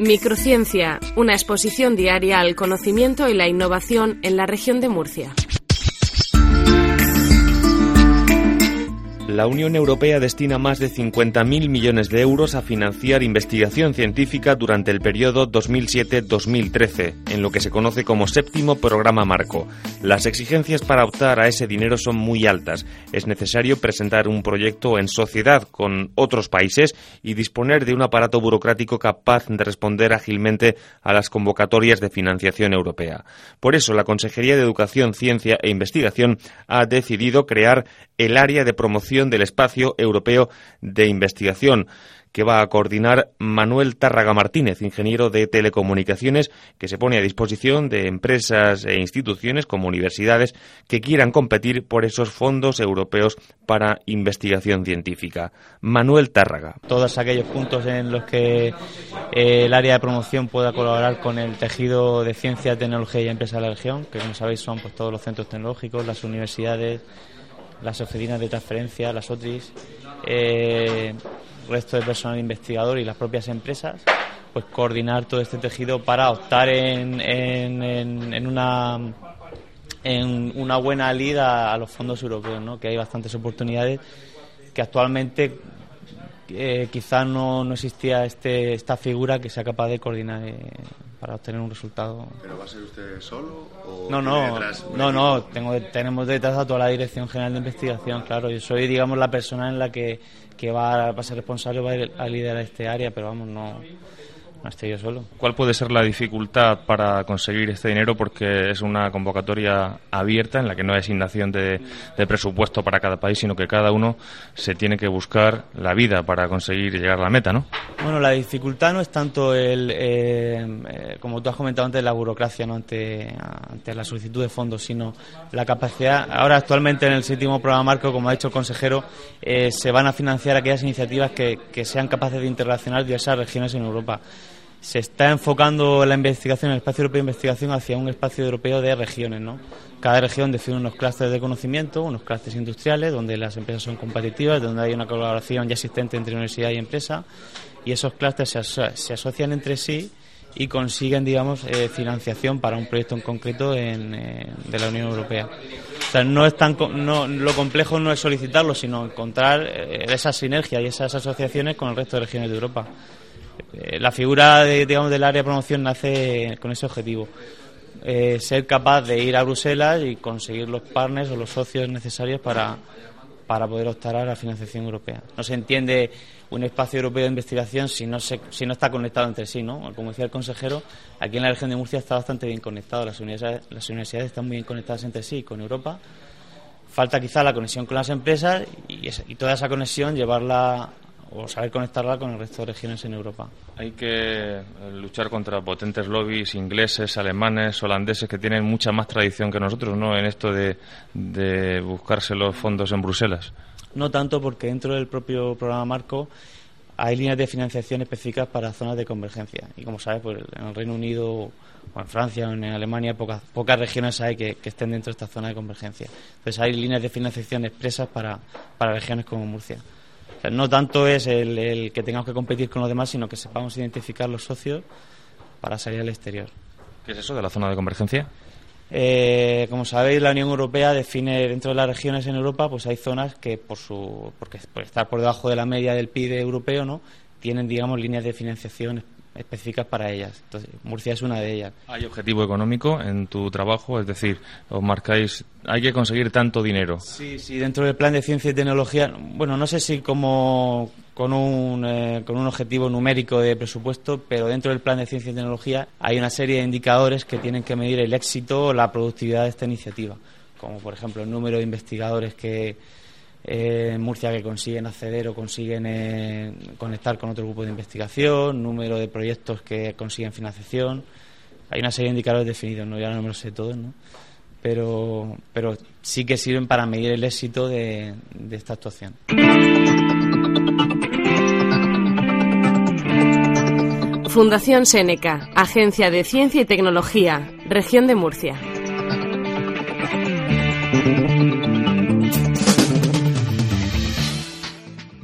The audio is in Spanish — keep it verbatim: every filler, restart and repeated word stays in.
Microciencia, una exposición diaria al conocimiento y la innovación en la región de Murcia. La Unión Europea destina más de cincuenta mil millones de euros a financiar investigación científica durante el periodo dos mil siete a dos mil trece, en lo que se conoce como séptimo programa marco. Las exigencias para optar a ese dinero son muy altas. Es necesario presentar un proyecto en sociedad con otros países y disponer de un aparato burocrático capaz de responder ágilmente a las convocatorias de financiación europea. Por eso, la Consejería de Educación, Ciencia e Investigación ha decidido crear el área de promoción del espacio europeo de investigación, que va a coordinar Manuel Tárraga Martínez, ingeniero de telecomunicaciones, que se pone a disposición de empresas e instituciones como universidades que quieran competir por esos fondos europeos para investigación científica. Manuel Tárraga. Todos aquellos puntos en los que eh, el área de promoción pueda colaborar con el tejido de ciencia, tecnología y empresa de la región, que como sabéis son pues todos los centros tecnológicos, las universidades, las oficinas de transferencia, las O T R Is, eh, resto de personal investigador y las propias empresas, pues coordinar todo este tejido para optar en, en, en, en una en una buena lida a los fondos europeos, ¿no? Que hay bastantes oportunidades que actualmente eh, quizás no, no existía este esta figura que sea capaz de coordinar eh, para obtener un resultado. ¿Pero va a ser usted solo o no no detrás no no tengo tenemos detrás a toda la Dirección General de Investigación, claro. Yo soy, digamos, la persona en la que que va, va a ser responsable, va a liderar este área, pero vamos, no no estoy yo solo. ¿Cuál puede ser la dificultad para conseguir este dinero? Porque es una convocatoria abierta en la que no hay asignación de, de presupuesto para cada país, sino que cada uno se tiene que buscar la vida para conseguir llegar a la meta, ¿no? Bueno, la dificultad no es tanto el, eh, eh, como tú has comentado antes, la burocracia, ¿no? ante, ante la solicitud de fondos, sino la capacidad. Ahora, actualmente, en el séptimo programa marco, como ha dicho el consejero, eh, se van a financiar aquellas iniciativas que, que sean capaces de interrelacionar diversas regiones en Europa. Se está enfocando la investigación, el espacio europeo de investigación, hacia un espacio europeo de regiones, ¿no? Cada región define unos clústeres de conocimiento, unos clústeres industriales, donde las empresas son competitivas, donde hay una colaboración ya existente entre universidad y empresa, y esos clústeres se, aso- se asocian entre sí y consiguen, digamos, eh, financiación para un proyecto en concreto en, eh, de la Unión Europea. O sea, no es tan, no, lo complejo no es solicitarlo, sino encontrar eh, esa sinergia y esas asociaciones con el resto de regiones de Europa. La figura de, digamos, del área de promoción nace con ese objetivo, eh, ser capaz de ir a Bruselas y conseguir los partners o los socios necesarios para, para poder optar a la financiación europea. No se entiende un espacio europeo de investigación si no, se, si no está conectado entre sí, ¿no? Como decía el consejero, aquí en la región de Murcia está bastante bien conectado, las universidades, las universidades están muy bien conectadas entre sí con Europa. Falta quizá la conexión con las empresas y, esa, y toda esa conexión llevarla o saber conectarla con el resto de regiones en Europa. Hay que luchar contra potentes lobbies ingleses, alemanes, holandeses, que tienen mucha más tradición que nosotros, ¿no?, en esto de, de buscarse los fondos en Bruselas. No tanto, porque dentro del propio programa marco hay líneas de financiación específicas para zonas de convergencia. Y como sabes, pues en el Reino Unido o en Francia o en Alemania pocas, pocas regiones hay que, que estén dentro de esta zona de convergencia. Entonces hay líneas de financiación expresas para, para regiones como Murcia. O sea, no tanto es el, el que tengamos que competir con los demás, sino que sepamos identificar los socios para salir al exterior. ¿Qué es eso de la zona de convergencia? Eh, como sabéis, la Unión Europea define dentro de las regiones en Europa, pues hay zonas que por su porque por estar por debajo de la media del P I B europeo, ¿no?, tienen, digamos, líneas de financiación específicas para ellas. Entonces, Murcia es una de ellas. ¿Hay objetivo económico en tu trabajo? Es decir, os marcáis, hay que conseguir tanto dinero. Sí, sí, dentro del plan de ciencia y tecnología, bueno, no sé si como con un eh, con un objetivo numérico de presupuesto, pero dentro del plan de ciencia y tecnología hay una serie de indicadores que tienen que medir el éxito o la productividad de esta iniciativa, como por ejemplo el número de investigadores que Eh, en Murcia que consiguen acceder o consiguen eh, conectar con otro grupo de investigación, número de proyectos que consiguen financiación. Hay una serie de indicadores definidos, no ya no me los sé todos, ¿no? pero pero sí que sirven para medir el éxito de, de esta actuación. Fundación Seneca, Agencia de Ciencia y Tecnología, Región de Murcia.